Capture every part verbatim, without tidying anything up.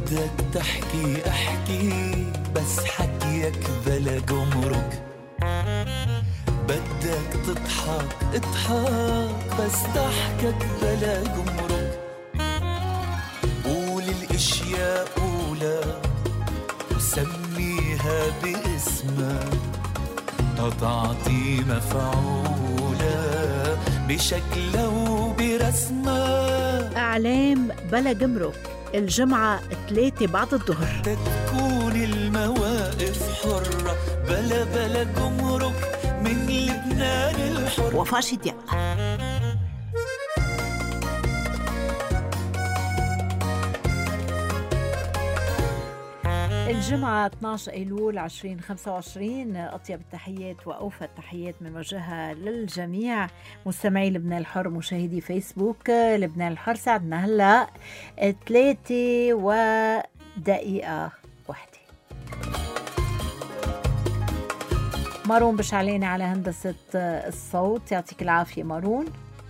بدك تحكي احكي بس حكيك بلا جمرك، بدك تضحك اضحك بس ضحكك بلا جمرك، قول الاشياء قولها وسميها باسمها تتعطي مفعولة بشكلها وبرسمها. أعلام بلا جمرك الجمعة ثلاثة بعد الظهر، تكون المواقف حرة بلا بلا جمرك من لبنان الحر. وفاء شديق. الجمعة اثني عشر أيلول ألفين وخمسة وعشرين، أطيب التحيات وأوفى التحيات من وجهها للجميع مستمعي لبنان الحر، مشاهدي فيسبوك لبنان الحر. ساعدنا هلأ ثلاثة ودقيقة واحدة. مارون بشعلاني على هندسة الصوت، يعطيك العافية مارون.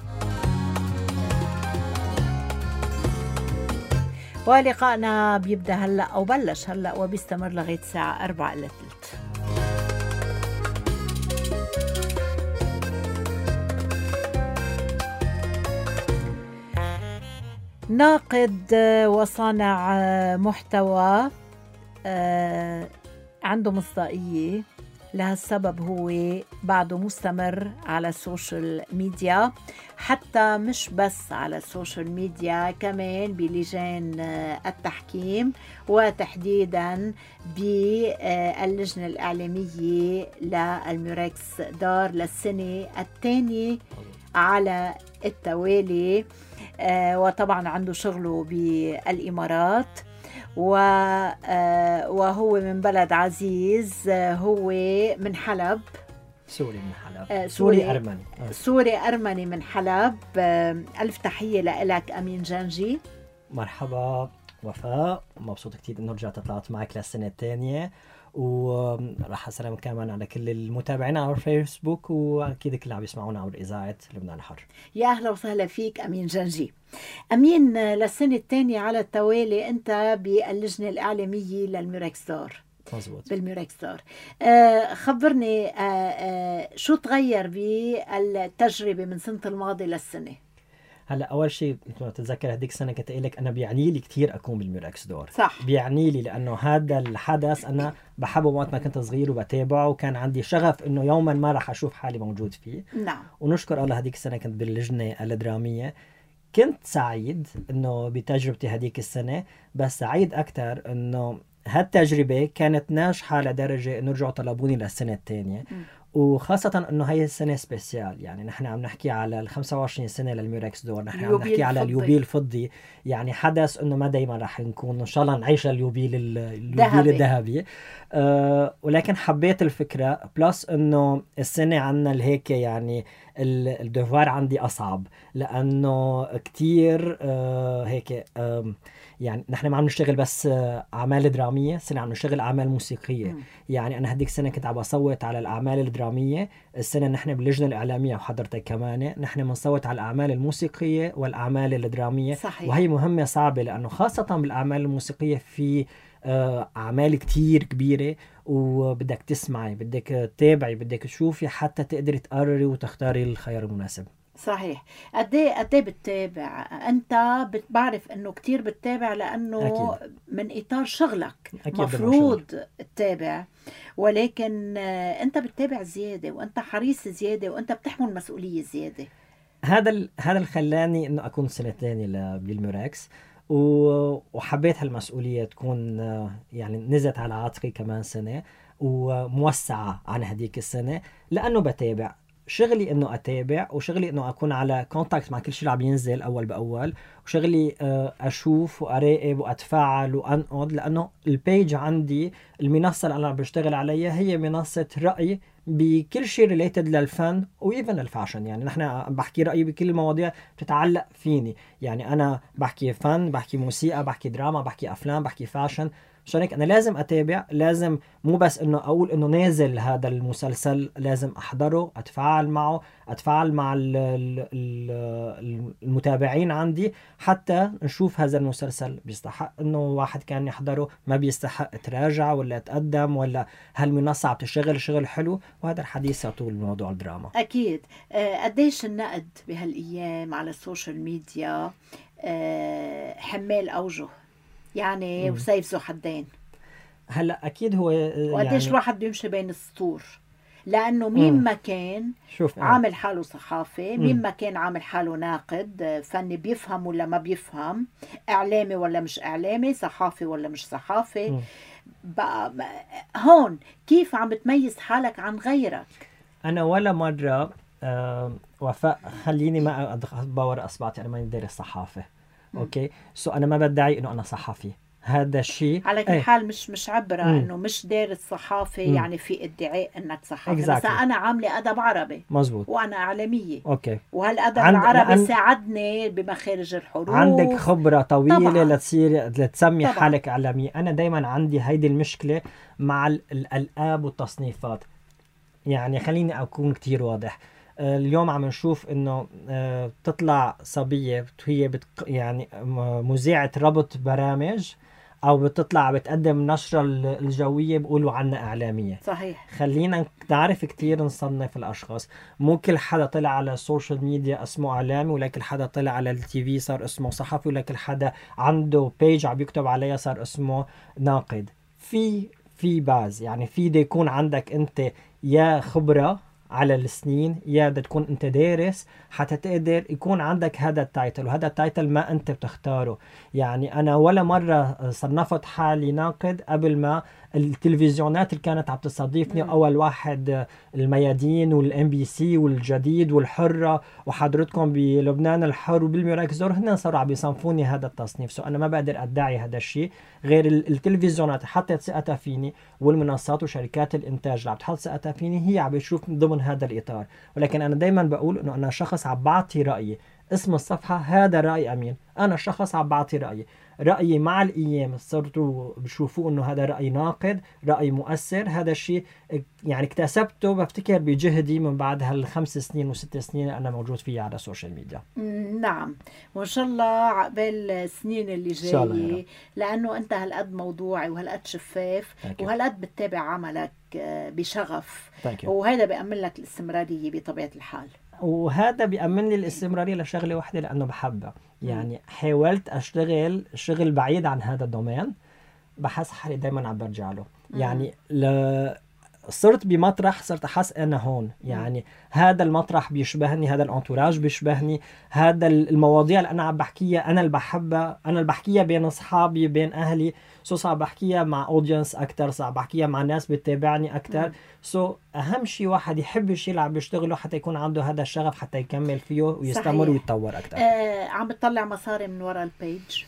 ولقائنا بيبدأ هلأ أو بلش هلأ وبيستمر لغاية الساعة أربعة إلا ثلث. ناقد وصانع محتوى عنده مصداقية، لهالسبب هو بعده مستمر على السوشيال ميديا، حتى مش بس على السوشيال ميديا، كمان بلجان التحكيم وتحديدا باللجنة الإعلامية للميركس دار للسنة الثانية على التوالي. وطبعا عنده شغله بالإمارات وهو من بلد عزيز، هو من حلب، سوري من حلب، سوري أرمني سوري أرمني من حلب. ألف تحية لك أمين جانجي. مرحبا وفاء، مبسوط كتير إنه رجعت طلعت معك للسنة الثانية، وراح أسلم كمان على كل المتابعين على فيسبوك، وأكيد كل عم يسمعونا على إذاعة لبنان الحر. يا أهلا وسهلا فيك أمين جانجي. أمين، للسنة الثانية على التوالي أنت باللجنة الإعلامية للميركس دار. مزبوط. بالميركس دار. آه خبرني، آه آه شو تغير بالتجربة من سنة الماضي للسنة؟ هلا اول شيء مثل ما تتذكر هذيك السنه كنت قايل لك انا بيعني لي كثير اكون بالميركس دور. صح. بيعني لي لانه هذا الحدث انا بحبه وقت ما كنت صغير وبتابعه، وكان عندي شغف انه يوما ما راح اشوف حالي موجود فيه. نعم. ونشكر الله هذيك السنه كنت باللجنه الدراميه، كنت سعيد انه بتجربتي هذيك السنه، بس سعيد اكثر انه هالتجربه كانت ناجحه لدرجه انه رجعوا طلبوني للسنه الثانيه. وخاصة انه هي السنة سبيسيال، يعني نحن عم نحكي على الخمسة وعشرين سنة للميركس دور، نحن عم نحكي على اليوبيل الفضي، يعني حدث انه ما دايما راح نكون ان شاء الله نعيش اليوبيل اليوبيل الذهبي. أه ولكن حبيت الفكرة، بلس انه السنة عنا الهيك يعني الدوار عندي اصعب، لانه كتير أه هيك أه يعني نحن ما عم نشتغل بس أعمال درامية، سنة عم نشتغل أعمال موسيقية. م. يعني أنا هديك سنة كنت عم بصوت على الأعمال الدرامية، السنة نحن باللجنة الإعلامية وحضرتك كمان نحن بنصوت على الأعمال الموسيقية والأعمال الدرامية. صحيح. وهي مهمة صعبة، لأنه خاصة بالأعمال الموسيقية في أعمال كتير كبيرة، وبدك تسمعي، بدك تتابعي، بدك تشوفي حتى تقدري تقرري وتختاري الخيار المناسب. صحيح. قديه قديه بتتابع انت؟ بعرف انه كتير بتتابع لانه أكيد. من اطار شغلك مفروض تتابع، ولكن انت بتتابع زياده وانت حريص زياده وانت بتحمل مسؤوليه زياده. هذا ال... هذا اللي خلاني انه اكون سنه ثانيه بالميركس، وحبيت هالمسؤوليه تكون يعني نزلت على عاتقي كمان سنه وموسعه عن هديك السنه، لانه بتابع شغلي انه اتابع، وشغلي انه اكون على كونتاكت مع كل شيء اللي عم ينزل اول باول، وشغلي اشوف واراقب واتفاعل وانقد، لانه البيج عندي المنصه اللي انا عم بشتغل عليها هي منصه راي بكل شيء ريليتد للفن وايفن للفاشن. يعني نحن بحكي رايي بكل المواضيع بتتعلق فيني، يعني انا بحكي فن، بحكي موسيقى، بحكي دراما، بحكي افلام، بحكي فاشن. عشان هيك انا لازم اتابع، لازم مو بس انه اقول انه نازل هذا المسلسل، لازم احضره، اتفاعل معه، اتفاعل مع ال ال ال المتابعين عندي، حتى نشوف هذا المسلسل بيستحق انه واحد كان يحضره، ما بيستحق تراجع ولا تقدم، ولا هالمنصة عم تشتغل شغل حلو. وهذا الحديث طول موضوع الدراما. أكيد. آه، قديش النقد بهالأيام على السوشيال ميديا آه، حمال أوجه يعني، مم. وسيف ذو حدين. هلا اكيد هو آه، وقديش يعني الواحد بيمشي بين السطور، لأنه مين مم. ما كان شوف آه. عامل حاله صحافي، مم. مين ما كان عامل حاله ناقد آه، فني، بيفهم ولا ما بيفهم، إعلامي ولا مش إعلامي، صحافي ولا مش صحافي. مم. بقى بقى- هون كيف عم بتميز حالك عن غيرك؟ انا ولا مره آه وفاء، خليني ما ادور اصبعتي، انا ماني دارس صحافه. مم. اوكي، سو انا ما بدعي انه انا صحفي، هذا الشيء على كل ايه. حال مش مش عبرة مم. انه مش دارس صحافة مم. يعني في ادعاء انك صحافي. بس Exactly. انا عاملة ادب عربي مزبوط. وانا اعلامية، اوكي، وهالادب عند- العربي لأن- ساعدني بمخارج الحروف. عندك خبرة طويلة طبعاً. لتصير لتسمي طبعاً. حالك إعلامية. أنا دايما عندي هيدي المشكلة مع ال- الألقاب والتصنيفات. يعني خليني أكون كتير واضح. آه، اليوم عم نشوف إنه آه، تطلع صبية هي بتق... يعني م- مذيعة ربط برامج، أو بتطلع بتقدم نشرة ال- الجوية بيقولوا عنها إعلامية. صحيح. خلينا نعرف كتير نصنف الأشخاص. مو كل حدا طلع على السوشيال ميديا اسمه إعلامي، ولا كل حدا طلع على التي في صار اسمه صحفي، ولا كل حدا عنده بيج عم يكتب عليها صار اسمه ناقد. في في باز، يعني في دي يكون عندك أنت يا خبرة على السنين، يا بدك تكون أنت دارس حتى تقدر يكون عندك هذا التايتل، وهذا التايتل ما أنت بتختاره. يعني أنا ولا مرة صنفت حالي ناقد قبل ما التلفزيونات اللي كانت عم تستضيفني. مم. اول واحد الميادين والام بي سي والجديد والحره وحضرتكم بلبنان الحر وبالمراكز، دور هن صاروا عم يصنفوني هذا التصنيف. سو انا ما بقدر ادعي هذا الشيء، غير ال- التلفزيونات حطت ثقتها فيني، والمنصات وشركات الانتاج اللي عم تحط ثقتها فيني هي عم بتشوف ضمن هذا الاطار. ولكن انا دائما بقول انه انا شخص عم بعطي رايي، اسم الصفحه هذا راي امين، انا شخص عم بعطي رايي. رأيي مع الأيام صرتوا بشوفوا إنه هذا رأي ناقد، رأي مؤثر. هذا الشيء يعني اكتسبته بفتكر بجهدي من بعد هالخمس سنين وست سنين اللي أنا موجود فيها على السوشيال ميديا. مم، نعم. وإن شاء الله عقبال السنين اللي إن شاء الله يا جاية، رب. لأنه أنت هالقد موضوعي وهالقد شفاف Thank you. وهالقد بتتابع عملك آه، بشغف، Thank you. وهذا بيأمن لك الاستمرارية بطبيعة الحال. وهذا بيأمن لي الاستمرارية لشغلة واحدة لأنه بحبها. يعني حاولت أشتغل شغل بعيد عن هذا الدومين، بحس حالي دايما عم برجع له. يعني ل... صرت بمطرح صرت أحس أنا هون، يعني هذا المطرح بيشبهني، هذا الانتوراج بيشبهني، هذا المواضيع اللي أنا عم بحكيها أنا اللي بحبها، أنا اللي بحكيها بين أصحابي بين أهلي. سو صعب بحكيها مع أودينس أكتر، صعب بحكيها مع ناس بتتابعني أكتر. سو أهم شيء واحد يحب الشيء اللي عم بيشتغله حتى يكون عنده هذا الشغف حتى يكمل فيه ويستمر صحيح. ويتطور أكتر. آه، عم بتطلع مصاري من وراء البيج،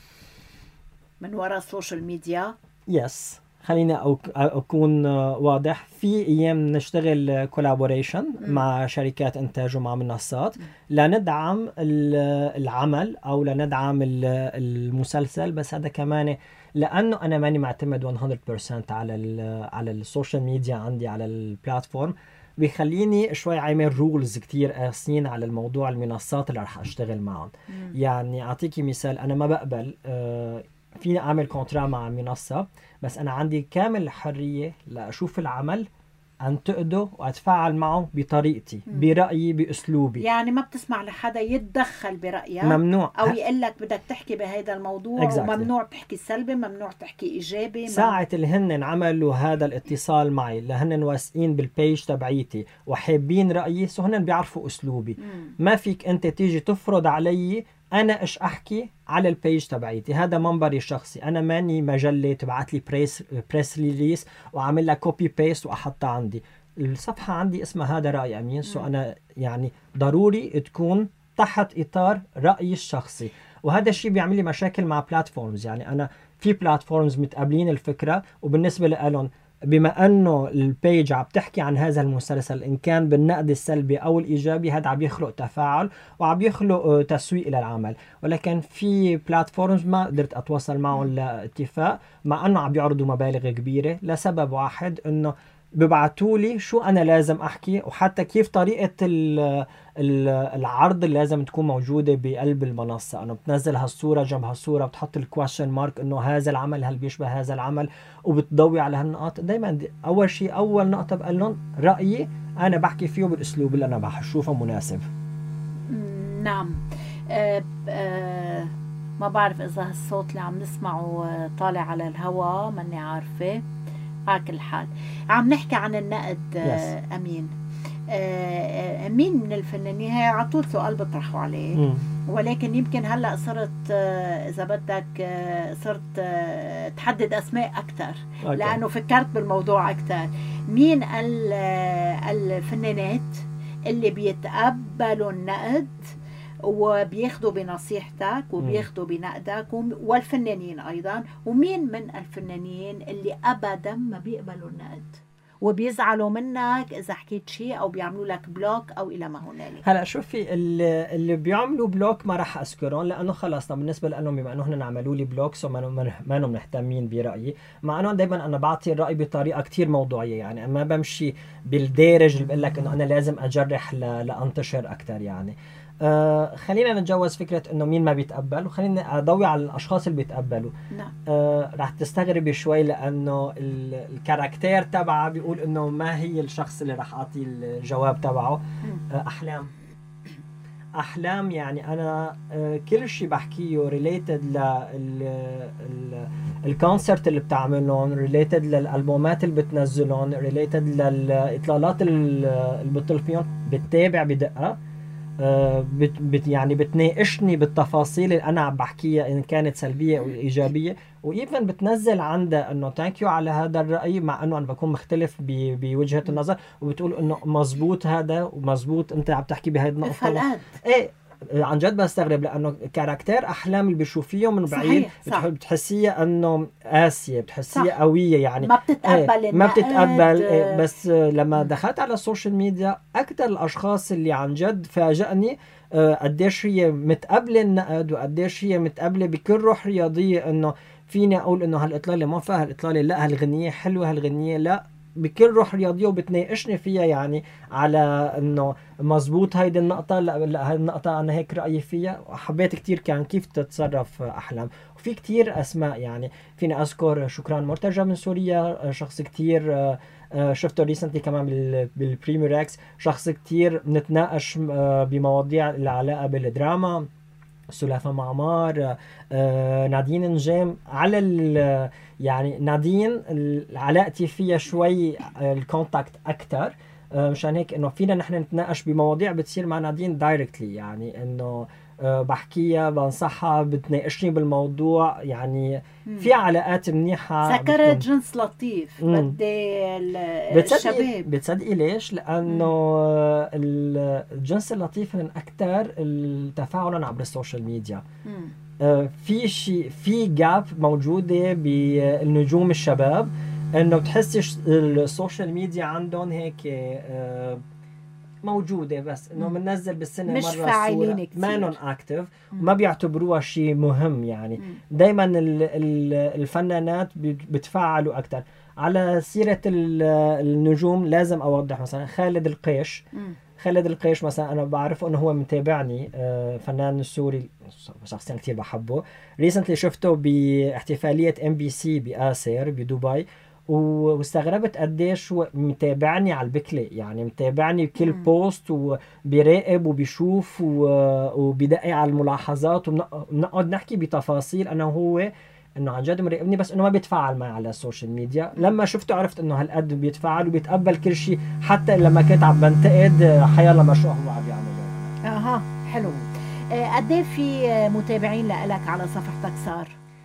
من وراء السوشيال ميديا؟ يس، خليني أك- أكون واضح. في أيام نشتغل كولابوريشن مع شركات إنتاج ومع منصات لندعم ال- العمل أو لندعم ال- المسلسل. بس هذا كمان لأنه أنا ماني معتمد مية بالمية على ال على السوشيال ميديا عندي على البلاتفورم، بيخليني شوي عامل رولز كتير قاسيين على الموضوع المنصات اللي رح أشتغل معهم. يعني أعطيكي مثال، أنا ما بقبل آه فيني أعمل كونترا مع منصة، بس أنا عندي كامل الحرية لأشوف العمل أنتقده وأتفاعل معه بطريقتي، برأيي، بأسلوبي. يعني ما بتسمع لحدا يتدخل برأيك ممنوع. أو يقول لك بدك تحكي بهذا الموضوع، Exactly. وممنوع تحكي سلبي، ممنوع تحكي إيجابي. ساعة اللي هن عملوا هذا الاتصال معي لهن واثقين بالبيج تبعيتي وحابين رأيي، سو هن بيعرفوا أسلوبي. مم. ما فيك أنت تيجي تفرض علي أنا إيش أحكي على البيج تبعيتي. هذا منبري الشخصي، أنا ماني مجلة تبعت لي بريس بريس ريليس وعامل لها كوبي بيست وأحطها عندي. الصفحة عندي اسمها هذا رأي أمين. سو أنا يعني ضروري تكون تحت إطار رأيي الشخصي، وهذا الشيء بيعمل لي مشاكل مع بلاتفورمز. يعني أنا في بلاتفورمز متقابلين الفكرة وبالنسبة لهم بما انه البيج عم تحكي عن هذا المسلسل ان كان بالنقد السلبي او الايجابي، هذا عم يخلق تفاعل وعم يخلق تسويق للعمل. ولكن في بلاتفورمز ما قدرت اتواصل معهم لاتفاق، مع انه عم يعرضوا مبالغ كبيره لسبب واحد، انه ببعتوا لي شو انا لازم احكي، وحتى كيف طريقه العرض اللي لازم تكون موجوده بقلب المنصه، انه بتنزل هالصوره جنب هالصوره، بتحط الكويشن مارك انه هذا العمل هل بيشبه هذا العمل، وبتضوي على هالنقاط. دائما اول شيء اول نقطه بقول لهم رايي انا بحكي فيه بالاسلوب اللي انا بشوفه مناسب. نعم. أه أه ما بعرف اذا هالصوت اللي عم نسمعه طالع على الهواء، ماني عارفه. على كل حال عم نحكي عن النقد. yes. امين، آه مين من الفنانين، هي على طول سؤال بطرحه عليه. mm. ولكن يمكن هلا صرت آه اذا بدك آه صرت آه تحدد اسماء اكثر. okay. لانه فكرت بالموضوع اكثر. مين الفنانات اللي بيتقبلوا النقد وبياخدوا بنصيحتك وبياخدوا بنقدك، والفنانين ايضا، ومين من الفنانين اللي ابدا ما بيقبلوا النقد وبيزعلوا منك اذا حكيت شيء او بيعملوا لك بلوك او الى ما هنالك؟ هلا شوفي، اللي, اللي بيعملوا بلوك ما راح اذكرهم، لانه خلص بالنسبه لهم بما انه هن عملوا لي بلوك سو ما ما مهتمين برايي. مع انه دائما انا بعطي الراي بطريقه كتير موضوعيه، يعني ما بمشي بالدارج اللي بقول لك انه انا لازم اجرح لانتشر اكثر. يعني آه خلينا نتجوز فكرة انه مين ما بيتقبل، وخلينا اضوي على الاشخاص اللي بيتقبلوا. نعم. آه رح تستغربي شوي، لانه الكاركتير تبعه بيقول انه ما هي الشخص اللي رح اعطي الجواب تبعه. آه احلام احلام يعني انا آه كل شيء بحكيه ريليتد للكونسرت اللي بتعملون، ريليتد للالبومات اللي بتنزلون، ريليتد للاطلالات اللي بتطل فيهم، بتتابع بدقة. آه بت بت يعني بتناقشني بالتفاصيل اللي انا عم بحكيها ان كانت سلبيه او ايجابيه، وايفن بتنزل عندها انه ثانك يو على هذا الراي، مع انه انا بكون مختلف بوجهه النظر، وبتقول انه مزبوط هذا ومزبوط انت عم تحكي بهي النقطه. ايه عن جد بستغرب، لانه كاركتير احلام اللي بشوفيه من بعيد بتحسيها انه قاسيه، بتحسيها قويه، يعني ما بتتقبل ايه ما بتتقبل. ايه بس لما دخلت على السوشيال ميديا اكثر الاشخاص اللي عن جد فاجأني اه قديش هي متقبله النقد، وقديش هي متقبله بكل روح رياضيه، انه فيني اقول انه هالاطلاله ما فيها، هالاطلاله لا، هالغنيه حلوه، هالغنيه لا، بكل روح رياضيه، وبتناقشني فيها يعني على انه مزبوط هيدي النقطه، لا لا هاي النقطه انا هيك رايي فيها. وحبيت كتير كان كيف تتصرف احلام. وفي كتير اسماء، يعني فيني اذكر شكران مرتجى من سوريا، شخص كتير شفته ريسنتلي كمان بالبريميركس، شخص كتير نتناقش بمواضيع العلاقه بالدراما. سلافة معمار، آه، نادين نجام. على يعني نادين علاقتي فيها شوي الكونتاكت اكثر، آه، مشان هيك انه فينا نحن نتناقش بمواضيع بتصير مع نادين دايركتلي، يعني انه أه بحكيها، بنصحها، بتناقشني بالموضوع، يعني في علاقات منيحة. سكرت جنس لطيف بدي الشباب. بتصدقي ليش؟ لأنه الجنس اللطيف من أكثر التفاعلا عبر السوشيال ميديا. أه في شيء، في جاب موجودة بالنجوم الشباب، إنه بتحسي السوشيال ميديا عندهم هيك أه موجودة، بس انه بننزل بالسنة مش مرة فاعلين صورة، ما نون اكتف، وما بيعتبروها شيء مهم. يعني دايما الفنانات بتفاعلوا اكثر. على سيرة النجوم لازم اوضح مثلا خالد القيش. مم. خالد القيش مثلا انا بعرفه انه هو متابعني، فنان سوري شخصيا كتير بحبه. ريسنتلي شفته باحتفالية ام بي سي بآسر بدبي، واستغربت قديش متابعني على البكلة، يعني متابعني بكل مم. بوست، وبيراقب وبيشوف وبيدقق على الملاحظات، وبنقعد نحكي بتفاصيل انا وهو، انه عن جد مراقبني، بس انه ما بيتفاعل معي على السوشيال ميديا. لما شفته عرفت انه هالقد بيتفاعل وبيتقبل كل شيء، حتى لما كنت عم بنتقد حيالله مشروع هو عم يعمله. اها حلو. قد ايه في متابعين لك على صفحتك صار؟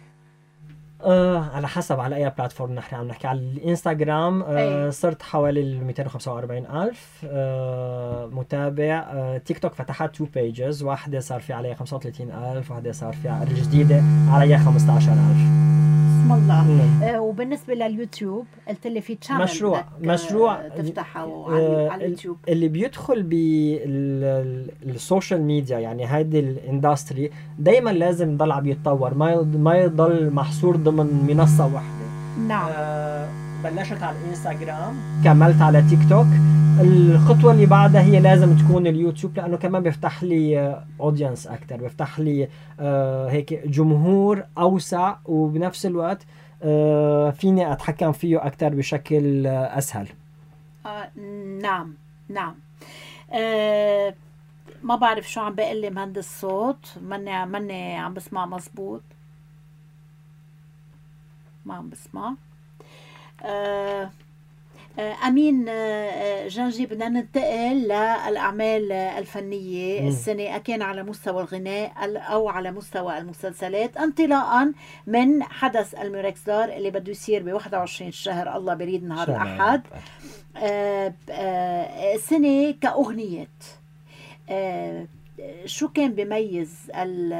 آه على حسب على اي بلاتفورم نحن عم نحكي. على الانستغرام آه صرت حوالي مئتين وخمسة وأربعين ألف آه متابع. آه تيك توك فتحت تو بيجز، واحدة صار في عليها خمسة وثلاثين ألف، واحدة صار في الجديدة عليها خمسة عشر ألف. بسم اسم الله. مم. آه وبالنسبه لليوتيوب قلت لي في تشانل مشروع بدك، مشروع آه، تفتحه آه، على على اليوتيوب. اللي بيدخل بالسوشيال ميديا يعني هيدي الاندستري دايما لازم يضل عم يتطور، ما ما يضل محصور ضمن منصة واحدة. نعم. آه بلشت على الانستغرام، كملت على تيك توك، الخطوة اللي بعدها هي لازم تكون اليوتيوب، لأنه كمان بيفتح لي اودينس أكتر، بيفتح لي آه هيك جمهور أوسع، وبنفس الوقت آه فيني أتحكم فيه أكتر بشكل آه أسهل. آه نعم نعم. آه ما بعرف شو عم بقول لي مهندس صوت، مني مني عم بسمع مزبوط، ما عم بسمع. آه أمين جنجي، بدنا ننتقل للأعمال الفنية مم. السنة، أكان على مستوى الغناء أو على مستوى المسلسلات، انطلاقا من حدث الميركس دار اللي بده يصير ب واحد وعشرين شهر الله بريد نهار الأحد. آه آه السنة كأغنيات، آه شو كان بيميز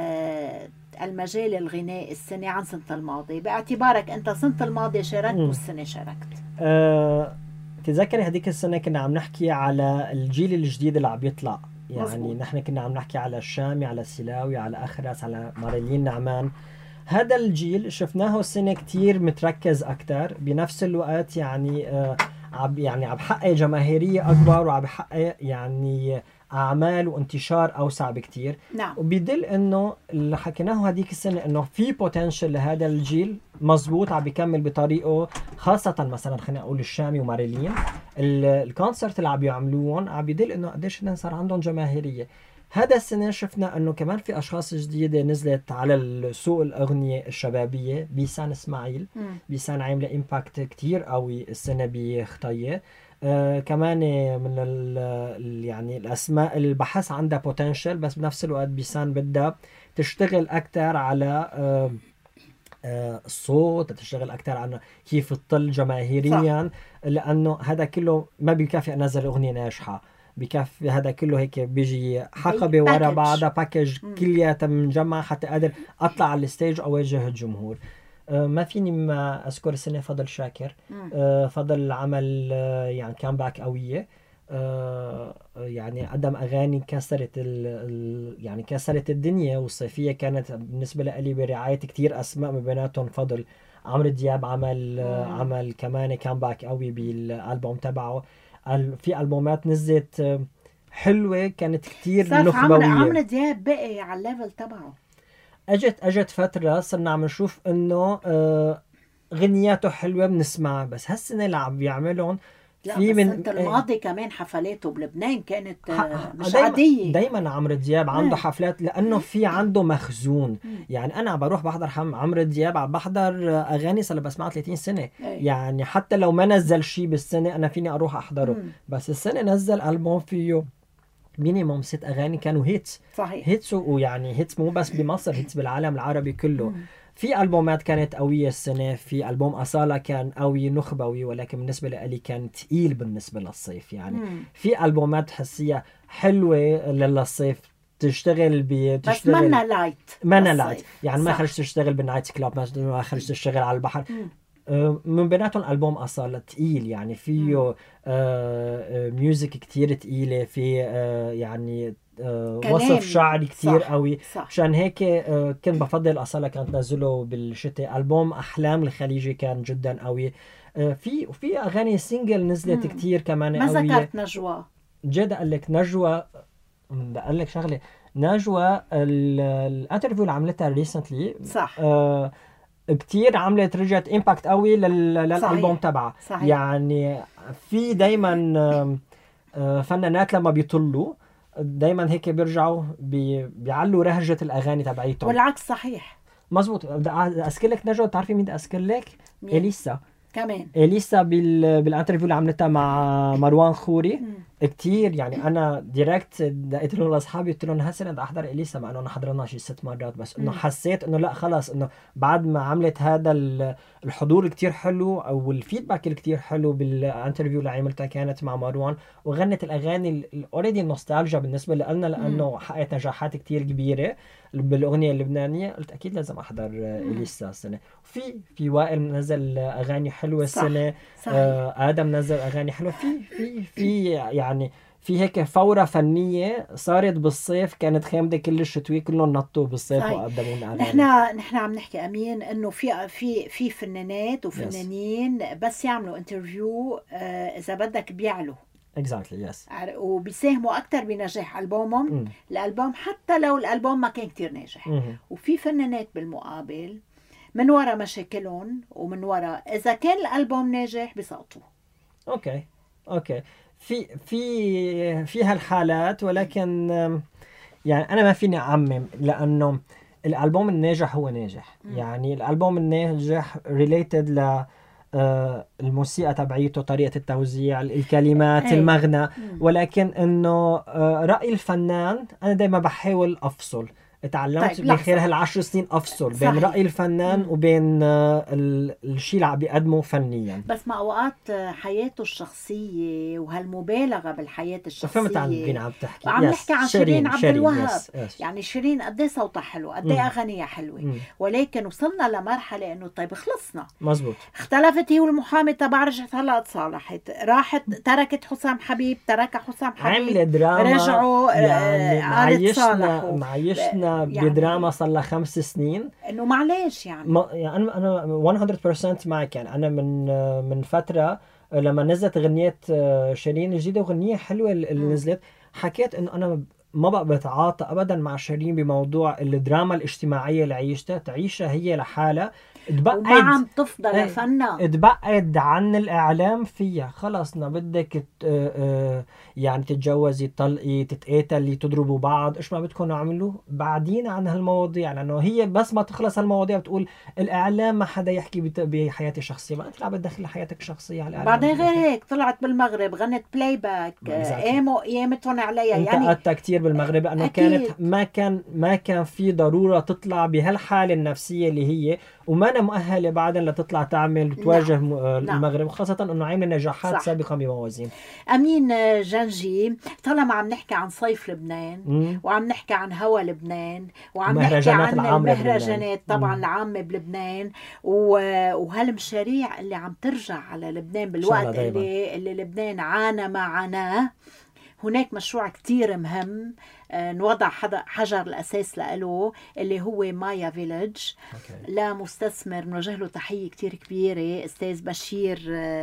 المجال الغناء السنة عن سنة الماضي، باعتبارك أنت سنة الماضي شاركت مم. والسنة شاركت؟ أه تذكري هديك السنة كنا عم نحكي على الجيل الجديد اللي عم يطلع، يعني مزبوط. نحن كنا عم نحكي على الشامي، على السلاوي، على أخرس، على ماريلين نعمان. هذا الجيل شفناه السنة كتير متركز أكتر، بنفس الوقت يعني أه عم يعني عم بحقق جماهيرية أكبر، وعم بحقق يعني أعمال وانتشار أوسع بكتير. نعم. وبيدل إنه اللي حكيناه هديك السنة إنه في بوتنشل لهذا الجيل، مزبوط عم بيكمل بطريقه، خاصة مثلا خلينا نقول الشامي وماريلين، الكونسرت اللي عم بيعملوهم عم بيدل إنه قديش إنه صار عندهم جماهيرية. هذا السنة شفنا إنه كمان في أشخاص جديدة نزلت على السوق الأغنية الشبابية، بيسان إسماعيل. مم. بيسان عاملة إمباكت كتير قوي السنة بخطية. آه كمان من ال ال يعني الأسماء اللي بحس عندها بوتنشل، بس بنفس الوقت بيسان بدها تشتغل أكتر على آه آه الصوت، تشتغل أكتر على كيف تطل جماهيريا، لأنه هذا كله ما بيكفي أنزل أغنية ناجحة، بكفي هذا كله هيك بيجي حقبة ورا بعضها باكج كلياتها مجمع حتى قادر أطلع على الستيج أواجه الجمهور. أه ما فيني ما أذكر السنة فضل شاكر، أه فضل عمل أه يعني كان باك قوية، أه يعني قدم أغاني كسرت ال ال يعني كسرت الدنيا، والصيفية كانت بالنسبة لي برعاية كتير أسماء، من بيناتهم فضل عمرو دياب عمل أه عمل كمان كان باك قوي بالألبوم تبعه. في ألبومات نزلت حلوة كانت كتير نخبوية. عمرو دياب بقي على الليفل تبعه. اجت اجت فترة صرنا عم نشوف انه آه غنياته حلوة بنسمعها، بس هالسنة اللي عم بيعملهم في من السنة الماضي آه كمان حفلاته بلبنان كانت آه مش دايما عادية. دايما عمرو دياب عنده آه. حفلات لانه في عنده مخزون. يعني انا بروح بحضر عمرو دياب، عم بحضر اغاني صار بسمعها ثلاثين سنة. أي. يعني حتى لو ما نزل شيء بالسنة انا فيني اروح احضره. مم. بس السنة نزل ألبوم فيه مينيموم ست اغاني كانوا هيتس. صحيح. هيتس، ويعني هيتس مو بس بمصر، هيتس بالعالم العربي كله. مم. في ألبومات كانت قوية السنة، في ألبوم أصالة كان قوي نخبوي، ولكن بالنسبة لي كان تقيل بالنسبة للصيف. يعني مم. في ألبومات حسية حلوة للصيف تشتغل بتشتغل بس منا لايت، منا لايت يعني ما خرجت تشتغل بالنايت كلاب، ما خرجت تشتغل على البحر. مم. من بيناتهم ألبوم أصالة تقيل، يعني فيه آه ميوزك كتير تقيلة، في آه يعني آه وصف شعري كتير صح. قوي. مشان هيك آه كنت بفضل أصالة كانت نزله بالشتاء. ألبوم أحلام الخليجي كان جدا قوي. آه في وفي أغاني سينجل نزلت مم. كتير كمان ما قوية. ما ذكرت نجوى. جد قال لك نجوى، بدي أقول لك شغلة. نجوى الانترفيو اللي عملتها ريسنتلي صح. آه كتير عملت رجعت امباكت قوي للالبوم تبعها. يعني في دايما فنانات لما بيطلوا دايما هيك بيرجعوا بي بيعلوا رهجة الاغاني تبعيتهم، والعكس صحيح. مزبوط. بدي اذكر لك نجوى، بتعرفي مين بدي اذكر لك؟ اليسا. كمان اليسا بال بالانترفيو اللي عملتها مع مروان خوري. كتير يعني انا ديركت لقيت لهم لاصحابي قلت لهم هالسنه بدي احضر اليسا مع انه حضرنا شي ست مرات بس انه حسيت انه لا خلاص انه بعد ما عملت هذا الحضور كتير حلو او الفيدباك الكتير حلو بالانترفيو اللي عملتها كانت مع مروان وغنت الاغاني اوريدي النوستالجيا بالنسبه لنا لانه حققت نجاحات كتير كبيره بالاغنيه اللبنانيه قلت اكيد لازم احضر اليسا السنه. في في وائل نزل اغاني حلوه السنه صح. آه ادم نزل اغاني حلوه في في في يعني في هيك فورة فنية صارت بالصيف كانت خامدة كل الشتوية كلهم نطوا بالصيف وقدموا لنا أغاني. نحن نحن عم نحكي أمين إنه في في في فنانات وفنانين yes. بس يعملوا انترفيو آه إذا بدك بيعلوا exactly yes وبيساهموا أكتر بنجاح ألبومهم mm. الألبوم حتى لو الألبوم ما كان كتير ناجح mm-hmm. وفي فنانات بالمقابل من وراء مشاكلهم ومن وراء إذا كان الألبوم ناجح بيسقطوا. أوكي أوكي في في في هالحالات ولكن يعني أنا ما فيني أعمم لأنه الألبوم الناجح هو ناجح م. يعني الألبوم الناجح related ل الموسيقى تبعيته طريقة التوزيع الكلمات أي. المغنى م. ولكن إنه رأي الفنان أنا دايما بحاول أفصل تعلمت طيب من خلال هالعشر سنين أفصل صحيح. بين رأي الفنان مم. وبين الشيء اللي عم بيقدمه فنيا بس مع أوقات حياته الشخصية وهالمبالغة بالحياة الشخصية فهمت عن مين عم تحكي عم نحكي عن شيرين عبد الوهاب يس. يس. يعني شيرين قد ايه صوتها حلو قد ايه أغانيها حلوة مم. ولكن وصلنا لمرحلة إنه طيب خلصنا مزبوط اختلفت هي والمحامي تبع رجعت هلا تصالحت راحت تركت حسام حبيب ترك حسام حبيب عمل دراما رجعوا يعني معيشنا معيشنا يعني بدراما صار لها خمس سنين انه معلش يعني ما يعني انا انا مية بالمية معك يعني انا من من فتره لما نزلت اغنيه شيرين الجديده اغنيه حلوه اللي نزلت حكيت انه انا ما بقى بتعاطى ابدا مع شيرين بموضوع الدراما الاجتماعيه اللي عيشتها تعيشها هي لحالها تبقد وما عم تفضل فنة تبقد عن الاعلام فيها خلص نا بدك يعني تتجوزي تطلقي تتقاتلي تضربوا بعض ايش ما بدكم اعملوا بعدين عن هالمواضيع لانه هي بس ما تخلص هالمواضيع بتقول الاعلام ما حدا يحكي بحياتي الشخصيه ما انت عم بتدخل حياتك الشخصيه على الاعلام بعدين غير هيك طلعت بالمغرب غنت بلاي باك قاموا قيمتهم عليها يعني انت كثير بالمغرب لانه أكيد. كانت ما كان ما كان في ضروره تطلع بهالحاله النفسيه اللي هي وما أنا مؤهلة بعدين لتطلع تعمل تواجه نعم. المغرب خاصة أنه عامل نجاحات صح. سابقة بموازين. أمين جنجي طالما عم نحكي عن صيف لبنان مم. وعم نحكي عن هوا لبنان وعم نحكي عن المهرجانات طبعا مم. العامة بلبنان وهالمشاريع اللي عم ترجع على لبنان بالوقت اللي, اللي لبنان عانى ما عاناه هناك مشروع كتير مهم نوضع حجر الأساس له اللي هو مايا فيليج لا مستثمر نوجه له تحية كتير كبيرة أستاذ بشير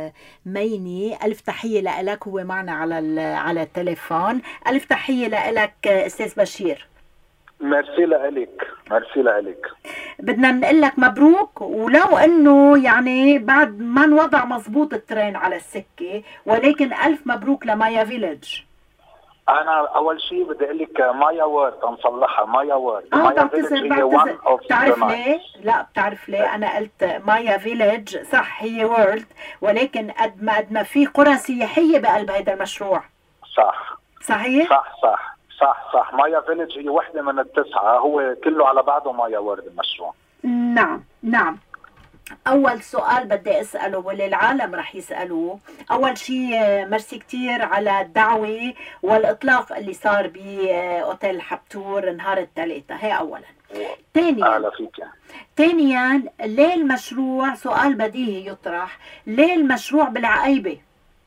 ميني ألف تحية لك هو معنا على على التليفون ألف تحية لك أستاذ بشير ميرسي لك ميرسي لك بدنا نقول لك مبروك ولو انه يعني بعد ما نوضع مزبوط الترين على السكة ولكن ألف مبروك لمايا فيليج. انا اول شيء بدي اقول لك مايا وورد مصلحه مايا وورد اه مايا فيليج بتعرف ليه لا بتعرف ليه انا قلت مايا فيليج صح هي وورد ولكن قد ما قد ما في قرى سياحيه بقلب هذا المشروع صح صحيح صح صح صح صح مايا فيليج هي وحده من التسعه هو كله على بعضه مايا وورد المشروع. نعم نعم. أول سؤال بدي أسأله واللي العالم رح يسألوه أول شيء مرسي كتير على الدعوة والإطلاق اللي صار بأوتيل حبتور نهار الثلاثة هي أولا. ثانيا ثانيا ليه المشروع سؤال بديهي يطرح ليه المشروع بالعقيبة؟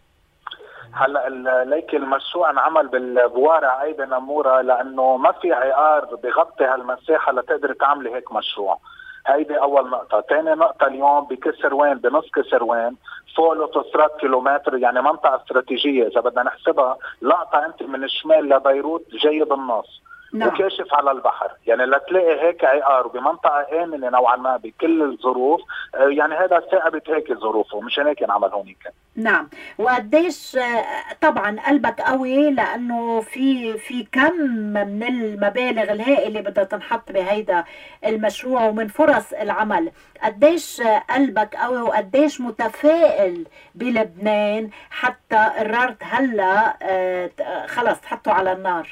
هلا ليك المشروع انعمل بالبوارع عقيبة نمورة لأنه ما في عقار بغطي هالمساحة لتقدر تعملي هيك مشروع. هيدي أول نقطة. ثاني نقطة اليوم بكسروان بنص كسروان فوق الأوتوستراد كيلومتر يعني منطقة استراتيجية إذا بدنا نحسبها لقطة أنت من الشمال لبيروت جاي بالنص نعم. وكاشف على البحر، يعني لتلاقي هيك عقار بمنطقة آمنة نوعا ما بكل الظروف، يعني هذا ثاقبت هيك ظروفه، مش هيك انعمل هونيك. نعم. وقديش طبعا قلبك قوي لانه في في كم من المبالغ الهائله اللي بدها تنحط بهيدا المشروع ومن فرص العمل، قديش قلبك قوي وقديش متفائل بلبنان حتى قررت هلا خلص تحطوا على النار؟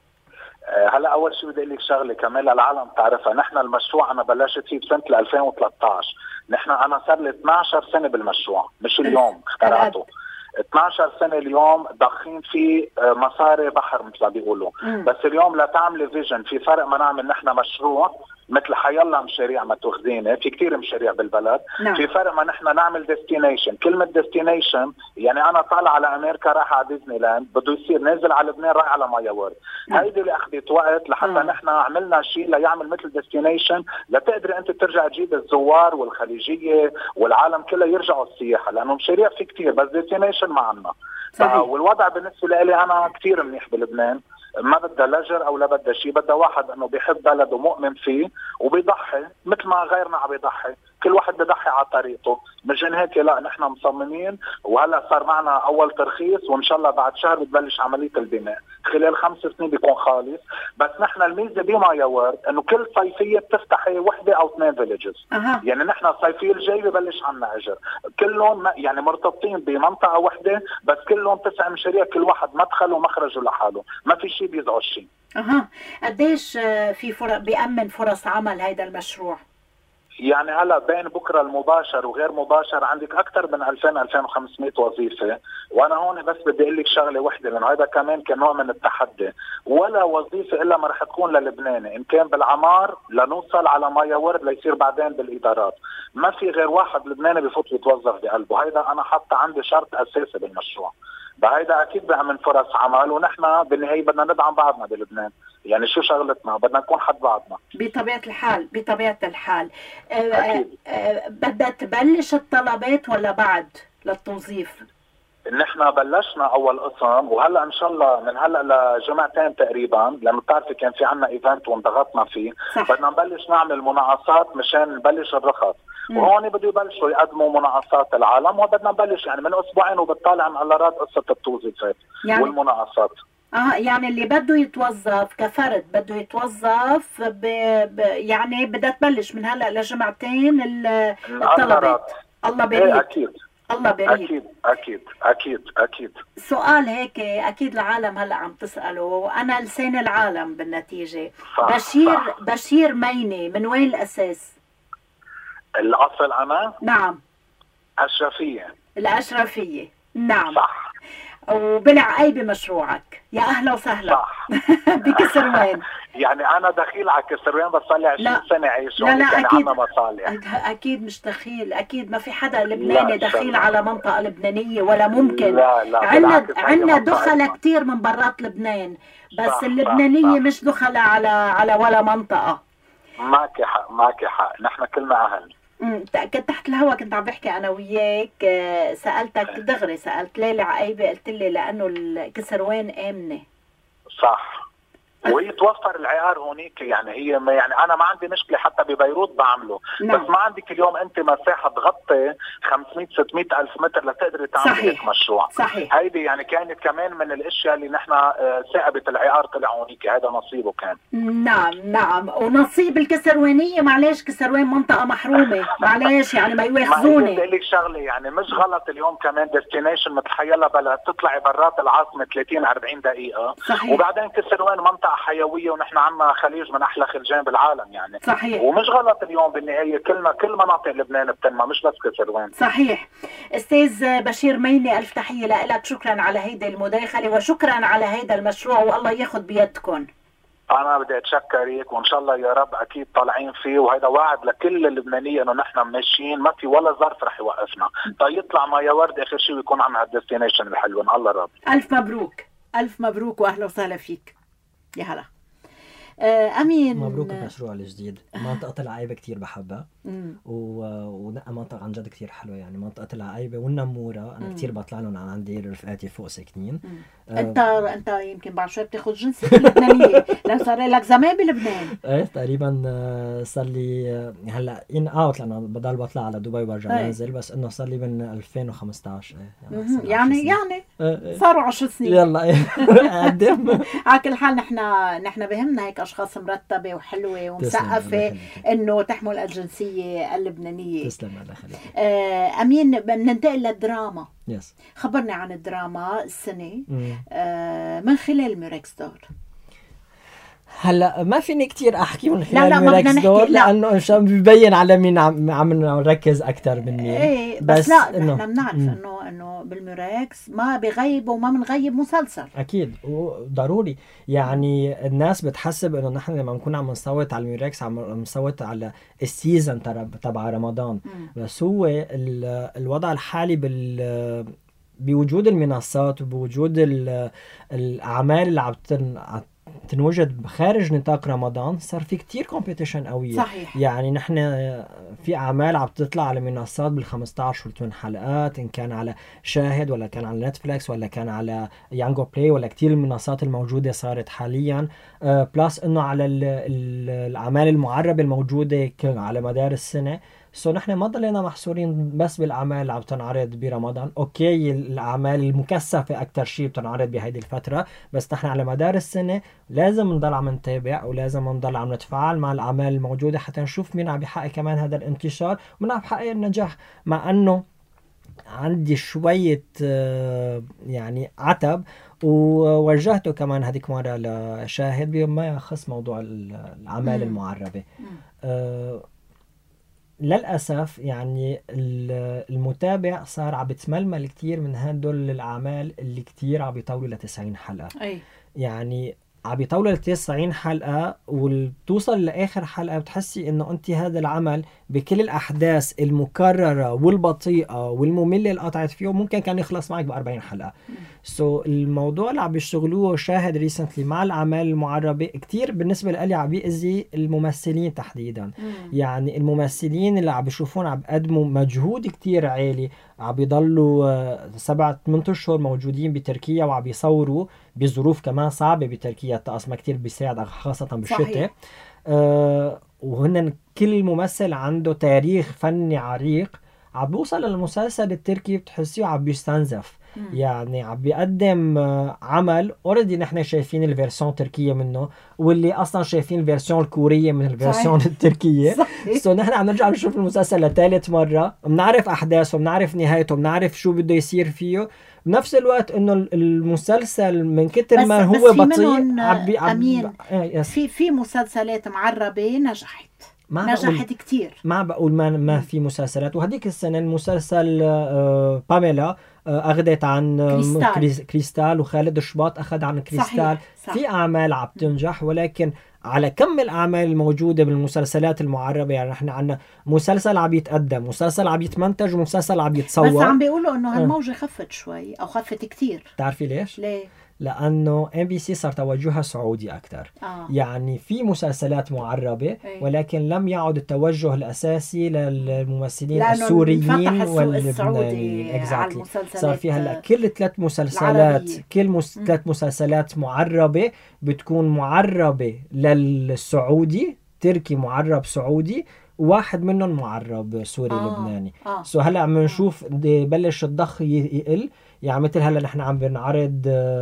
هلا اول شيء بدي اقول لك شغله كمان للعالم تعرفها، نحن المشروع انا بلشت فيه بسنه ألفين وثلاثة عشر، نحن انا صار لي اثني عشر سنه بالمشروع، مش اليوم اخترعته، اثني عشر سنه اليوم ضخين فيه مصاري بحر مثل ما بيقولوا، بس اليوم لا تعملي فيجن، في فرق ما نعمل نحن مشروع مثل حيالله مشاريع ما تاخذينه، في كتير مشاريع بالبلد. نعم. في فرق ما نحن نعمل ديستنيشن، كلمة ديستنيشن يعني أنا طالع على أمريكا راح على ديزني لاند، بده يصير نازل على لبنان رايح على مايا وورد. هيدي اللي أخذت وقت لحتى مم. نحن عملنا شيء ليعمل مثل ديستنيشن لتقدر أنت ترجع تجيب الزوار والخليجية والعالم كله يرجعوا السياحة، لأنه مشاريع في كتير بس ديستنيشن ما عنا. والوضع بالنسبة لي أنا كتير منيح بلبنان، ما بدها لجر او لا بدها شيء، بدها واحد انه بيحب بلده ومؤمن فيه وبيضحي مثل ما غيرنا عم بيضحي، كل واحد بيضحي على طريقه، مشان هيك لا نحن مصممين. وهلا صار معنا اول ترخيص وان شاء الله بعد شهر بتبلش عمليه البناء، خلال خمس سنين بيكون خالص. بس نحن الميزه بمايا وورد انه كل صيفيه بتفتحي وحده او اثنين فيليجز، أه. يعني نحن الصيفيه الجاي ببلش عنا اجر، كلهم يعني مرتبطين بمنطقه وحده بس كلهم تسع مشاريع، كل واحد مدخل ومخرجه لحاله، ما في شيء بيزعج شيء. اها قديش في فرص بيأمن فرص عمل هذا المشروع؟ يعني هلا بين بكره المباشر وغير مباشر عندك اكثر من ألفين ألفين وخمسمية وظيفه، وانا هون بس بدي اقول لك شغله وحده لانه هذا كمان كنوع من التحدي، ولا وظيفه الا ما رح تكون للبناني، ان كان بالعمار لنوصل على مايا وورد ليصير بعدين بالادارات، ما في غير واحد لبناني بفوت يتوظف بقلبه، هيدا انا حتى عندي شرط اساسي بالمشروع، هيدا اكيد بيعمل فرص عمل، ونحن بالنهايه بدنا ندعم بعضنا بلبنان، يعني شو شغلتنا بدنا نكون حد بعضنا بطبيعه الحال. بطبيعه الحال أكيد. بدها تبلش الطلبات ولا بعد للتوظيف؟ نحن بلشنا اول قسم وهلا ان شاء الله من هلا لجمعتين تقريبا، لانه بتعرفي كان في عنا ايفنت وانضغطنا فيه، صح. بدنا نبلش نعمل مناقصات مشان نبلش الرخص، وهون بده يبلشوا يقدموا مناقصات العالم، وبدنا نبلش يعني من اسبوعين وبتطالع مقررات قصه التوظيفات يعني والمناقصات. اه يعني اللي بده يتوظف كفرد بده يتوظف ب... ب... يعني بدها تبلش من هلا لجمعتين الطلبات. الله بريك. ايه اكيد الله بريك. اكيد اكيد اكيد اكيد. سؤال هيك اكيد العالم هلا عم تساله وانا لسان العالم بالنتيجه. صح بشير صح. بشير ميني من وين الاساس؟ الاصل انا؟ نعم. اشرفيه. الاشرفيه نعم. صح. وبلع اي بمشروعك يا اهلا وسهلا. صح. بكسروان. يعني انا دخيل على كسروان بس صار لي عشرين سنه عايش لا لا كان اكيد عندنا مصالح. اكيد مش دخيل، اكيد ما في حدا لبناني دخيل على منطقه لبنانيه ولا ممكن. لا لا عندنا عندنا دخله كثير من برات لبنان بس صح اللبنانيه صح مش دخله على على ولا منطقه. معك حق معك حق، نحن كلنا اهل. امم كنت تحت الهوا كنت عم بحكي انا وياك، سالتك دغري، سالت ليلى عقيبه قلت لي لانه الكسروان امنه. صح. وهي توفر العقار هونيك، يعني هي يعني انا ما عندي مشكله حتى ببيروت بعمله، نعم. بس ما عندك اليوم انت مساحه تغطي خمسمية ستمية الف متر لتقدري تعملي هيك مشروع. صحيح. هيدي يعني كانت كمان من الاشياء اللي نحن ثاقبت العقار طلع هونيك، هذا نصيبه كان. نعم نعم. ونصيب الكسروانيه معلش كسروان منطقه محرومه معلش يعني ما يواخذوني. بدي اقول لك شغله يعني مش غلط اليوم كمان ديستنيشن مثل حيلا بلد تطلعي برات العاصمه ثلاثين أربعين دقيقه. صحيح. وبعدين كسروان منطقه حيويه ونحن عنا خليج من احلى خليجين بالعالم يعني. صحيح. ومش غلط اليوم بالنهايه كلنا كل مناطق لبنان بتنمى مش بس كسروان. صحيح. استاذ بشير ميني الف تحيه لك، شكرا على هيدي المداخله وشكرا على هيدا المشروع والله ياخذ بيدكم. انا بدي اتشكرك وان شاء الله يا رب اكيد طالعين فيه، وهذا وعد لكل اللبنانيه انه نحن ماشيين ما في ولا ظرف رح يوقفنا، طيب يطلع مايا ورد اخر شيء ويكون عندنا الديستنيشن الحلوه. الله رب. الف مبروك الف مبروك واهلا وسهلا فيك. يا هلا. آه امين، مبروك المشروع الجديد. منطقة العايبة كتير بحبها، و... ونقى منطقة عن جد كتير حلوة. يعني منطقة العايبة والنمورة أنا كتير بطلع لهم، عن عندي رفقاتي فوق ساكنين. آه انت انت يمكن بعد شوي بتاخذ جنسية اللبنانية لأن صار لك زمان بلبنان. ايه تقريبا صار لي هلا ان اوت، لأنه بضل بطلع على دبي وبرجع بنزل، بس إنه صار لي من ألفين وخمسطعش. ايه يعني يعني, يعني ايه صاروا عشر سنين. يلا ايه قدم. على كل حال نحن نحن بهمنا هيك اشخاص مرتبه وحلوه ومثقفه انه تحمل الجنسيه اللبنانيه. تسلم الله يخليك. آه امين، بننتقل للدراما. يس. خبرني عن الدراما السنه آه من خلال ميركس دور. هلا ما فيني كتير احكي من لا لا خلال ما بدنا ميركس نحكي، دور، لا. لانه مشان ببين على مين عم عم نركز اكثر من مين. ايه بس, بس لا إنه نحن بنعرف انه انه بالميركس ما بغيب وما بنغيب مسلسل. اكيد وضروري. يعني الناس بتحسب انه نحن لما نكون عم نصوت على الميركس عم نصوت على السيزون تبع رمضان. مم. بس هو الوضع الحالي بال بوجود المنصات وبوجود الاعمال اللي عم تنوجد خارج نطاق رمضان، صار في كتير كومبيتيشن قوية. صحيح. يعني نحن في أعمال عم تطلع على منصات بالخمستعش والثمان حلقات، إن كان على شاهد ولا كان على نتفليكس ولا كان على يانجو بلاي ولا كتير المنصات الموجودة صارت حاليا. آه بلاس إنه على ال ال الأعمال المعربة الموجودة على مدار السنة. سو نحن ما ضلينا محصورين بس بالأعمال اللي عم تنعرض برمضان. أوكي الأعمال المكثفة أكتر شيء بتنعرض بهيدي الفترة، بس نحن على مدار السنة لازم نضل عم نتابع ولازم نضل عم نتفاعل مع الأعمال الموجودة حتى نشوف مين عم بيحقق كمان هذا الانتشار ومين عم بيحقق النجاح. مع أنه عندي شوية يعني عتب ووجهته كمان هذيك مرة لشاهد بما يخص موضوع الأعمال المعربة. أه للأسف يعني المتابع صار عم بتململ كتير من هدول الأعمال اللي كتير عم بيطولوا لتسعين حلقة. أي. يعني عم بيطولوا لتسعين حلقة وتوصل لآخر حلقة بتحسي إنه أنت هذا العمل بكل الأحداث المكررة والبطيئة والمملة اللي قطعت فيه ممكن كان يخلص معك بأربعين حلقة. سو so الموضوع اللي عم بيشتغلوه شاهد ريسنتلي مع الأعمال المعربة كتير بالنسبة لي عم بيأذي الممثلين تحديدا. مم. يعني الممثلين اللي عم بيشوفون عم بيقدموا مجهود كتير عالي، عم بيضلوا سبعة ثمانية أشهر موجودين بتركيا وعم بيصوروا بظروف كمان صعبة بتركيا، الطقس ما كتير بيساعد خاصة بالشتاء. آه وهن كل ممثل عنده تاريخ فني عريق، عم بيوصل للمسلسل التركي بتحسيه عم بيستنزف. مم. يعني عم بيقدم عمل اوريدي نحن شايفين الفيرسيون التركية منه واللي اصلا شايفين الفيرسيون الكورية من الفيرسيون التركية. سو نحن عم نرجع نشوف المسلسل لثالث مرة، بنعرف احداثه بنعرف نهايته بنعرف شو بده يصير فيه، بنفس الوقت انه المسلسل من كتر ما هو بطيء عبي امين عب... في في مسلسلات معربة نجحت ما نجحت كتير. ما بقول ما ما في مسلسلات. وهديك السنة المسلسل آه باميلا آه أخذت عن كريستال. كريستال وخالد الشباط أخذ عن كريستال. صحيح. صح. في أعمال عم تنجح، ولكن على كم الأعمال الموجودة بالمسلسلات المعربة يعني نحن عنا مسلسل عم يتقدم، مسلسل عم يتمنتج، ومسلسل عم يتصور. بس عم بيقولوا إنه هالموجة خفت شوي أو خفت كتير. تعرفي ليش؟ ليه؟ لأنه إم بي سي صار توجهها سعودي أكتر. آه. يعني في مسلسلات معربة أي. ولكن لم يعد التوجه الأساسي للممثلين السوريين واللبنانيين. صار في هلا كل ثلاث مسلسلات العربية. كل مس... ثلاث مسلسلات معربة بتكون معربة للسعودي، تركي معرب سعودي، واحد منهم معرب سوري آه. لبناني. آه. سو هلا عم نشوف بلش الضخ يقل. يعني مثل هلا نحن عم بنعرض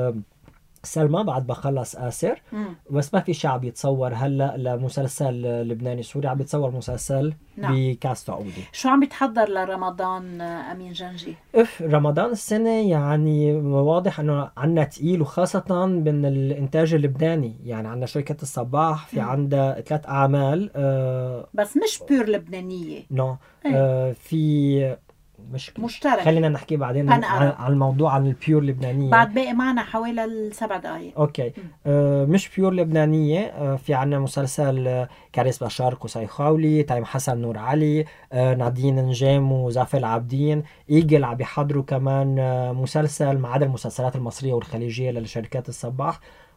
سلمى بعد بخلص آسر. مم. بس ما في شيء عم يتصور هلا لمسلسل لبناني سوري، عم بيتصور مسلسل نعم. بكاست سعودي. شو عم بتحضر لرمضان امين جنجي؟ اف رمضان السنه يعني واضح انه عنا تقيل، وخاصه من الانتاج اللبناني. يعني عنا شركه الصباح في عندها ثلاث اعمال آه بس مش بيور لبنانيه. نو آه في مش مشترك. خلينا نحكي بعدين عن, عن الموضوع عن البيور لبنانية. بعد باقي معنا حوالي السبع دقايق. اوكي آه مش بيور لبنانية. آه في عنا مسلسل آه كاريس بشار قصي خاولي، تايم حسن نور علي، آه نادين نجام وزافي العابدين. ايجل عم بيحضروا كمان آه مسلسل ما عدا المسلسلات المصرية والخليجية لشركات الصباح.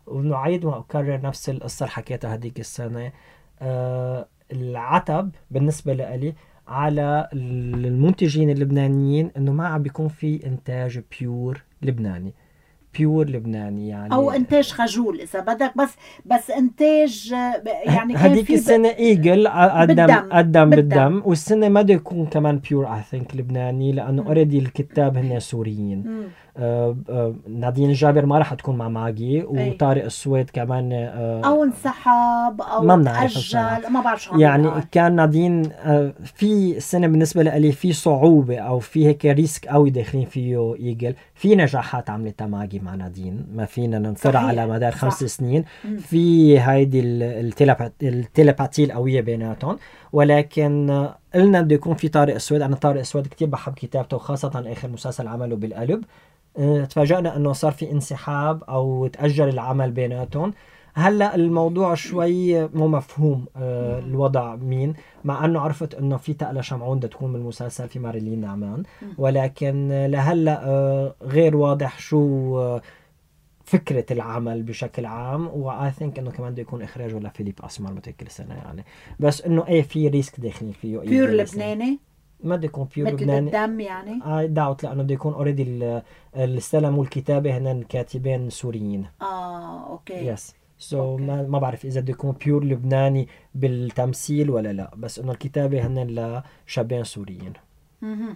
وإنه عيد وأكرر نفس القصة اللي حكيتها هديك السنة. آه العتب بالنسبة لي على المنتجين اللبنانيين إنه ما عم بيكون في إنتاج بيور لبناني، بيور لبناني يعني، او انتاج خجول اذا بدك، بس بس انتاج يعني كان هديك في السنة ايجل قدم بالدم. قدم بالدم. بالدم، والسنة ما بده يكون كمان بيور اي ثينك لبناني، لانه اوريدي الكتاب هن سوريين. آه آه نادين الجابر ما راح تكون مع ماجي، وطارق السويد كمان آه او انسحب او ما بنعرف تأجل، ما بعرف شو عم يعني ينقال. كان نادين آه في السنة بالنسبة لي في صعوبة او في هيك ريسك قوي داخلين فيه ايجل. في نجاحات عملتها ماجي مع نادين، ما فينا ننكر على مدار صح. خمس سنين. مم. في هيدي التيليباتي القوية بيناتهم، ولكن قلنا بده يكون في طارق السويد. انا طارق السويد كتير بحب كتابته، وخاصة اخر مسلسل عمله بالقلب. اه تفاجأنا انه صار في انسحاب او تأجل العمل بيناتهم. هلا الموضوع شوي مو مفهوم اه الوضع مين، مع انه عرفت انه في تقلى شمعون بدها تكون بالمسلسل، في ماريلين نعمان، ولكن لهلا اه غير واضح شو اه فكرة العمل بشكل عام. وآي ثينك انه كمان بده يكون اخراجه لفيليب اسمر مثل كل سنة يعني، بس انه ايه في ريسك داخلين فيه. بيور لبناني ما بده يكون بيور مثل لبناني بالدم يعني. اي داوت، لانه بده يكون اوريدي السلم والكتابة هن كاتبين سوريين. اه اوكي يس سو so ما ما بعرف اذا بده يكون بيور لبناني بالتمثيل ولا لا، بس انه الكتابة هن لشابين سوريين. اها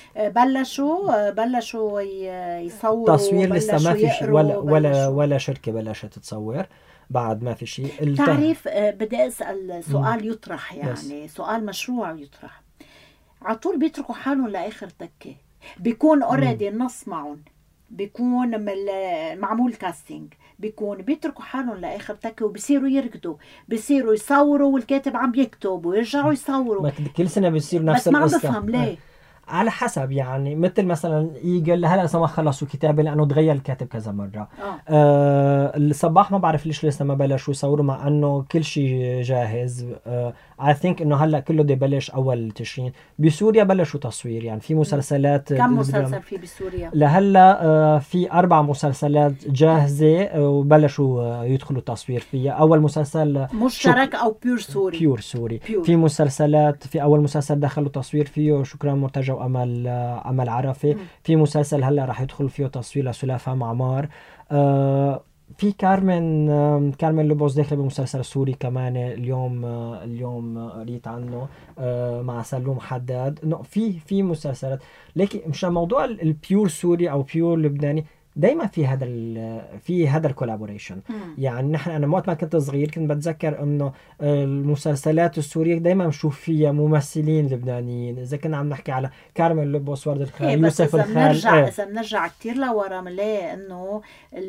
بلشوا بلشوا يصوروا، تصوير لسه ما في شيء، ولا ولا بلشوا. ولا شركة بلشت تصور بعد، ما في شيء. تعرف بدي اسال سؤال مم. يطرح يعني yes. سؤال مشروع يطرح. على طول بيتركوا حالهم لاخر تكه، بيكون اوريدي النص معهم، بيكون معمول كاستينج، بيكون بيتركوا حالهم لاخر تكه وبصيروا يركضوا، بصيروا يصوروا والكاتب عم يكتب ويرجعوا يصوروا. كل سنة بيصير نفس القصة. بس ما عم بفهم ليه. على حسب يعني، مثل مثلا يقول هلا ما خلصوا كتابه لانه تغير الكاتب كذا مره. آه. آه الصباح ما بعرف ليش لسه ما بلشوا يصوروا، مع انه كل شيء جاهز. اي آه ثينك انه هلا كله بده يبلش اول تشرين. بسوريا بلشوا تصوير يعني، في مسلسلات. كم مسلسل في بسوريا لهلا؟ آه في اربع مسلسلات جاهزه آه وبلشوا آه يدخلوا تصوير فيها. اول مسلسل مشترك او بيور سوري. بيور سوري بيور. في مسلسلات، في اول مسلسل دخلوا تصوير فيه شكرا مرتجى وامل امل عرفه. م. في مسلسل هلا راح يدخل فيه تصوير لسلافة معمار. آه في كارمن آه كارمن لوبوس داخل بمسلسل سوري كمان اليوم. آه اليوم قريت عنه آه مع سلوم حداد. انه في في مسلسلات، لكن مش موضوع البيور سوري او بيور لبناني. دايما في هذا في هذا الكولابوريشن يعني. نحن انا وقت ما كنت صغير كنت بتذكر انه المسلسلات السوريه دائما بشوف فيها ممثلين لبنانيين. اذا كنا عم نحكي على كارمن لوبوس، ورد الخال، إيه يوسف الخال. بنرجع ايه. اذا بنرجع كثير لورا بنلاقي انه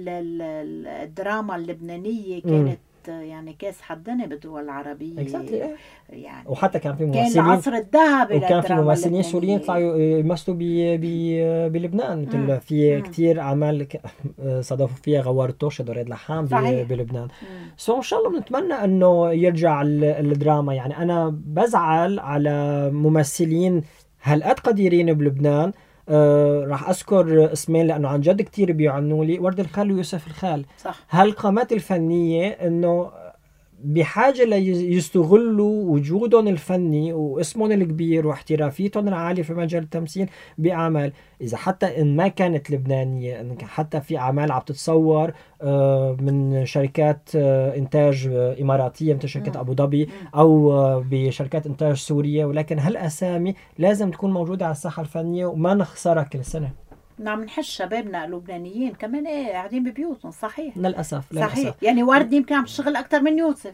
الدراما اللبنانيه كانت م. يعني كاس حدنا بالدول العربيه exactly. يعني، وحتى كان في ممثلين، كان العصر الذهبي وكان في ممثلين سوريين طلعوا يمثلوا بلبنان. مثل في مم. كتير اعمال صادفوا فيها غوارتو شدوريد لحام بلبنان. سو ان شاء الله بنتمنى انه يرجع الدراما يعني. انا بزعل على ممثلين هالقد قديرين بلبنان. آه راح أذكر اسمين لأنه عن جد كتير بيعنوا لي، ورد الخال ويوسف الخال. صح. هالقامات الفنية إنه بحاجة ليستغلوا وجودهم الفني واسمهم الكبير واحترافيتهم العالية في مجال التمثيل بأعمال. إذا حتى إن ما كانت لبنانية، إن حتى في أعمال عم تتصور من شركات إنتاج إماراتية مثل شركة أبو ظبي أو بشركات إنتاج سورية، ولكن هالأسامي لازم تكون موجودة على الساحة الفنية وما نخسرها كل سنة. نعم نحس شبابنا اللبنانيين كمان ايه قاعدين ببيوتهم. صحيح للأسف صحيح للأسف. يعني ورد يمكن عم تشتغل أكتر من يوسف.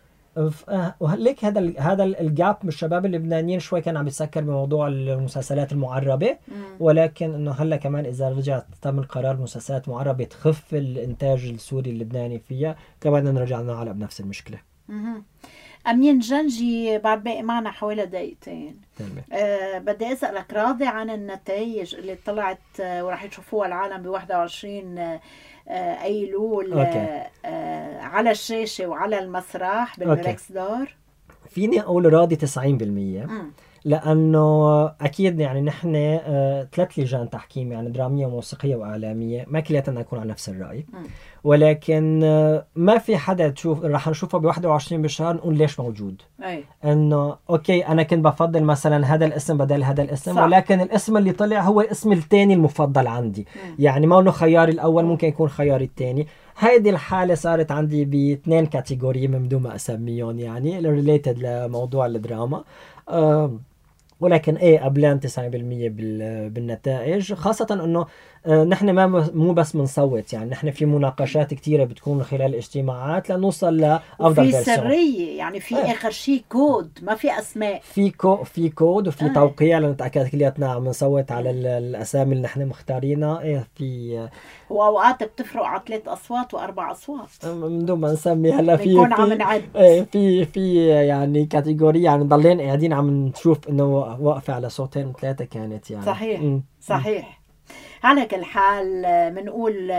وهليك هذا هذا الجاب من الشباب اللبنانيين شوي كان عم يتسكر بموضوع المسلسلات المعربة. مم. ولكن انه هلا كمان اذا رجعت تم القرار مسلسلات معربة تخف الانتاج السوري اللبناني فيها، كمان نرجع نعلق بنفس المشكلة. مم. أمين جنجي بعد باقي معنا حوالي دقيقتين. أه بدي أسألك، راضي عن النتائج اللي طلعت أه وراح يشوفوها العالم ب واحد وعشرين أه أيلول أه أه على الشاشة وعلى المسرح بالميركس دار؟ فيني أقول راضي تسعين بالمية. م. لأنه أكيد يعني نحن أه ثلاث لجان تحكيم يعني درامية وموسيقية وإعلامية، ما كلياتنا نكون على نفس الرأي. م. ولكن آه، ما في حدا تشوف رح نشوفه ب واحد وعشرين بالشهر نقول ليش موجود. أي. انه اوكي انا كنت بفضل مثلا هذا الاسم بدل هذا الاسم، صح. ولكن الاسم اللي طلع هو الاسم الثاني المفضل عندي. مم. يعني ما انه خياري الاول ممكن يكون خياري الثاني. هيدي الحالة صارت عندي باثنين كاتيجوري من دون ما اسميهم، يعني ريليتد لموضوع الدراما. أه ولكن ايه قبلان تسعين بالمية بال- بالنتائج، خاصة انه آه، نحن ما ب- مو بس بنصوت، يعني نحن في مناقشات كتيرة بتكون خلال الاجتماعات لنوصل لأفضل وفي فيرسيون. سرية، يعني في إيه. آخر شيء كود، ما في أسماء. في كو في كود وفي آه. توقيع لنتأكد كلياتنا عم نصوت على ال- الأسامي اللي نحن مختارينها. ايه في وأوقات بتفرقوا على ثلاث أصوات وأربع أصوات. آه، من دون ما نسمي هلا في بنكون عم في نعد. ايه في في يعني كاتيجوري، يعني ضلين قاعدين عم نشوف انه واقفة على صوتين ثلاثة كانت يعني. صحيح. مم. صحيح. على كل حال بنقول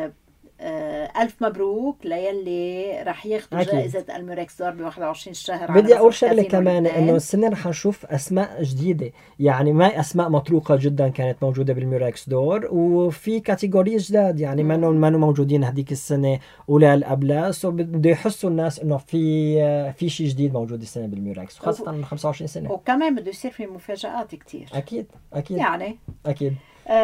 ألف مبروك ليلي رح ياخذوا أكيد. جائزة الميركس دور ب واحد وعشرين شهر. على بدي اقول مسرح شغله كازينو كمان، لبنان. انه السنه رح نشوف اسماء جديده، يعني ما اسماء مطروقه جدا كانت موجوده بالميراكس دور، وفي كاتيجوري جداد يعني ما ما موجودين هذيك السنه ولا اللي قبلها. سو بده يحسوا الناس انه في في شيء جديد موجود السنه بالميراكس، خاصه انه خمسة وعشرين سنه. وكمان بده يصير في مفاجآت كتير. اكيد اكيد يعني اكيد.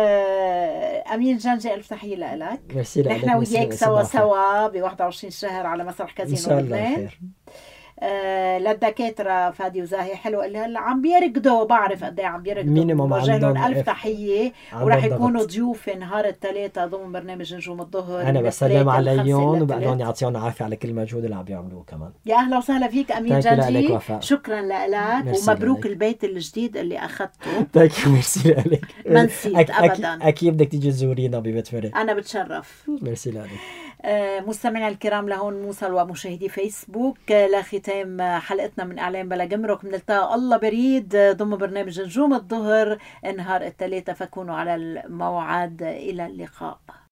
آه أمين جنجي ألف تحية لك. ميرسي لك. نحن وياك سوا سوا ب واحد وعشرين شهر على مسرح ان كازينو شاء الله لبنان. خير. آه للدكاترة فادي وزاهي حلو اللي هلا عم بيركضوا، بعرف قد ايه عم بيركضوا. مينيموم بوجه لهم عندهم ألف تحية، عندهم وراح ضغط. يكونوا ضيوفي نهار الثلاثاء ضمن برنامج نجوم الظهر. انا من بسلم الثلاثة عليهم للخمسة وبقول لهم للثلاث. يعطيهم العافيه على كل المجهود اللي عم بيعملوه كمان. يا اهلا وسهلا فيك امين Thank you لك جنجي. وفاء. شكرا لك ميرسي ومبروك لك. البيت الجديد اللي اخذته. ثانك يو. ميرسي لك. ما نسيت أك- أكيد أبداً. اكيد بدك تيجي تزورينا ببيت فريق. انا بتشرف. ميرسي لك. آه، مستمعينا الكرام، لهون نوصل ومشاهدي فيسبوك آه، لختام آه، حلقتنا من اعلام بلا جمرك. بنلتقى الله بريد آه، ضمن برنامج نجوم الظهر نهار الثلاثاء، فكونوا على الموعد. الى اللقاء.